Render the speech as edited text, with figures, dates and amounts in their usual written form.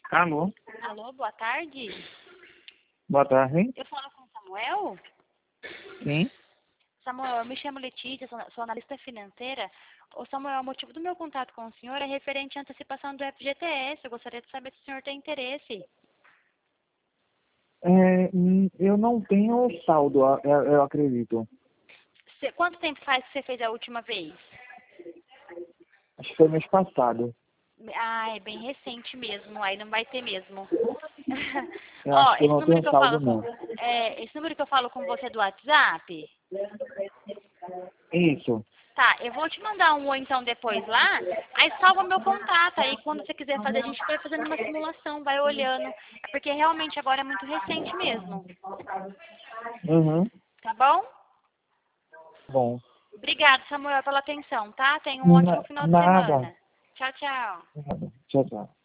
Alô? Alô, boa tarde. Boa tarde. Eu falo com o Samuel? Sim? Samuel, eu me chamo Letícia, sou analista financeira. Ô Samuel, o motivo do meu contato com o senhor é referente à antecipação do FGTS. Eu gostaria de saber se o senhor tem interesse. Eu não tenho saldo, eu acredito. Quanto tempo faz que você fez a última vez? Acho que foi mês passado. Ah, é bem recente mesmo, aí não vai ter mesmo. Eu Ó, acho que eu não tenho saldo, não. esse número que eu falo com você é do WhatsApp? Isso. Tá, eu vou te mandar um ou então depois lá, aí salva meu contato, aí quando você quiser fazer, a gente vai fazendo uma simulação, vai olhando, é porque realmente agora é muito recente mesmo, Uhum. tá bom? Bom. Obrigada, Samuel, pela atenção, tá? Tenha um ótimo final de Nada. semana. Tchau, tchau. Nada. Tchau, tchau.